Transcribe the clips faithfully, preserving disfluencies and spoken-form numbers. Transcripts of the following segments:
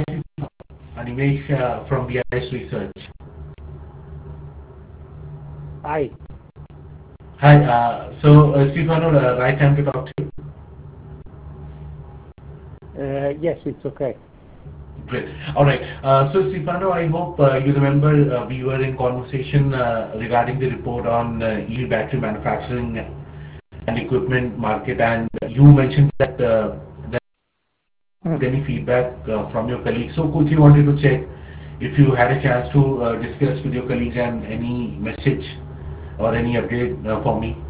Hi, Animesh uh, from B I S Research. Hi. Hi, uh, so uh, Stefano, uh, right time to talk to you. Uh, yes, it's okay. Great. All right. Uh, so Stefano, I hope uh, you remember uh, we were in conversation uh, regarding the report on uh, E V battery manufacturing and equipment market, and you mentioned that uh, that Mm. any feedback uh, from your colleagues. So quickly wanted to check if you had a chance to uh, discuss with your colleagues and any message or any update uh, for me.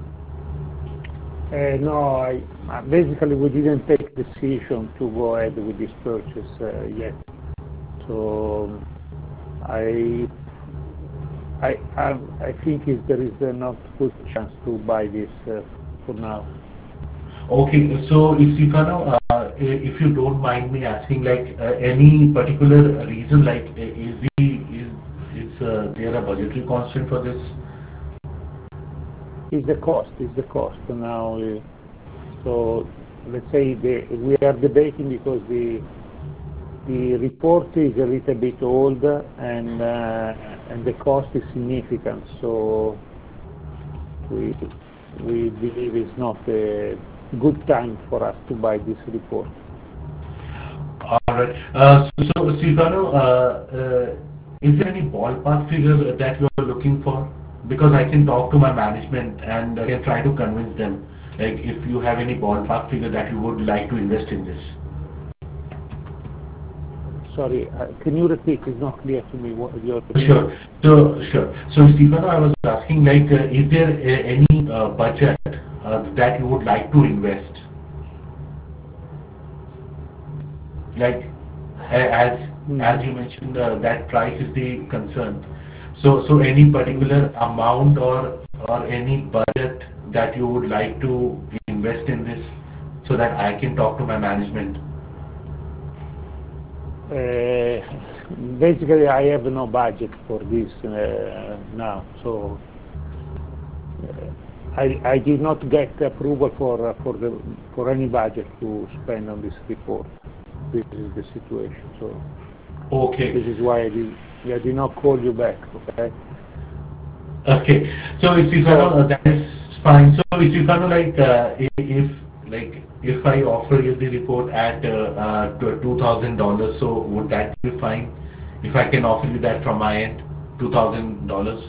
Uh, no, I, uh, basically we didn't take decision to go ahead with this purchase uh, yet. So um, I, I, I, I think is there is uh, not good chance to buy this uh, for now. Okay, so if Stefano, uh, if you don't mind me asking, like uh, any particular reason, like uh, is the is is uh, there a budgetary constraint for this? Is the cost? Is the cost now? Uh, so let's say the, we are debating because the the report is a little bit old and uh, and the cost is significant. So we we believe it's not a good time for us to buy this report. All right. Uh, so, so Stefano, uh, uh, is there any ballpark figure that you are looking for? Because I can talk to my management and I can try to convince them. Like if you have any ballpark figure that you would like to invest in this. Sorry, uh, can you repeat? It's not clear to me what your need. Sure. So, sure. So, Stefano, I was asking, like, uh, is there a, any uh, budget uh, that you would like to invest? Like, a- as as Mhm. you mentioned, uh, that price is the concern. So, so any Mhm. particular amount or or any budget that you would like to invest in this, so that I can talk to my management. Uh, Basically, I have no budget for this uh, now, so uh, I I did not get approval for uh, for the for any budget to spend on this report. This is the situation. So Okay. this is why I did I did not call you back. Okay. Okay. So if you kind of, So uh, that is fine. So if you kind of like, uh, if, if like if I offer you the report at uh, uh, two thousand dollars, so would that be fine? If I can offer you that from my end, two thousand dollars.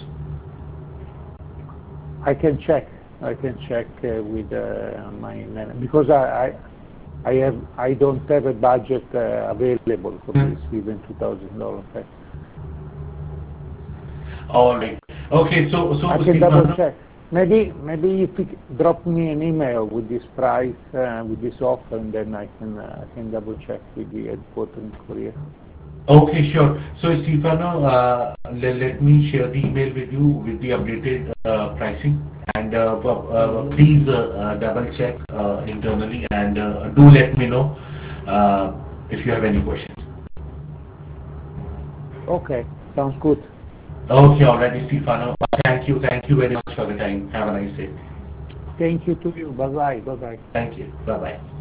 I can check. I can check uh, with uh, my man because I, I I have I don't have a budget uh, available for this even two thousand dollars. Okay. All right. Okay. So I so can double Stefano. check. Maybe maybe if you c- drop me an email with this price uh, with this offer, and then I can uh, I can double check with the headquarters in Korea. Okay, sure. So Stefano, uh, let, let me share the email with you with the updated uh, pricing, and uh, p- uh, Hmm. please uh, uh, double check uh, internally, and uh, do let me know uh, if you have any questions. Okay, sounds good. Okay, already, Stefano. Thank you, thank you very much for the time. Have a nice day. Thank you to you. Bye bye. Bye bye. Thank you. Bye bye.